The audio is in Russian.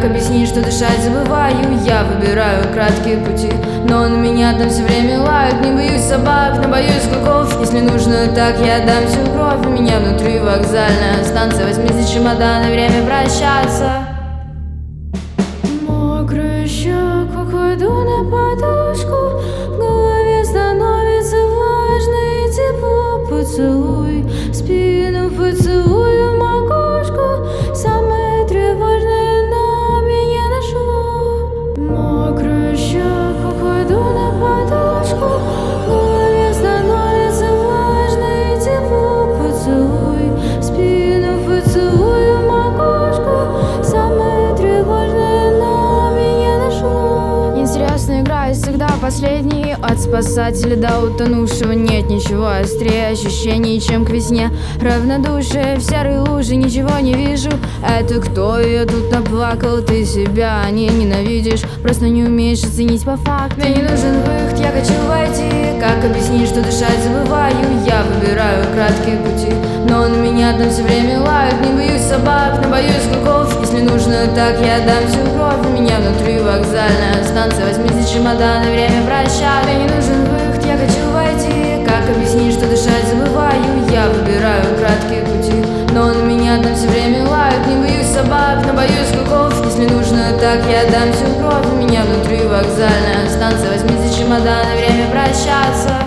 объяснить, что дышать забываю? Я выбираю краткие пути, но на меня там все время лают. Не боюсь собак, но боюсь клыков. Если нужно, так я отдам всю кровь. У меня внутри вокзальная станция. Возьмите чемодан и время прощаться. Мокрый щек, кладу на подушку. В голове становится влажно и тепло. Поцелуй в спину, поцелуй в макушку. Самое тревожное на меня нашло. Мокрый щек, кладу на подушку. В голове становится влажно и тепло. Поцелуй в спину, поцелуй в макушку. Самое тревожное на меня нашло. Интересная игра и всегда последний. От спасателя до утонувшего нет ничего острее ощущений, чем к весне. Равнодушие в серой луже, ничего не вижу. Это кто ее тут наплакал? Ты себя не ненавидишь, просто не умеешь оценить по факту. Мне не нужен выход, я хочу войти. Как объяснить, что дышать забываю? Я выбираю краткие пути, но на меня там все время лают. Не боюсь собак, но боюсь клыков. Если нужно, так я отдам всю кровь. У меня внутри вокзальная станция. Возьмите чемодан и время прощаться. Мне не нужен выход, я хочу войти. Как объяснить, что дышать забываю? Я выбираю краткие пути, но на меня там все время лают. Не боюсь собак, но боюсь клыков. Если нужно, так я отдам всю кровь. У меня внутри вокзальная станция. Возьмите чемодан и время прощаться.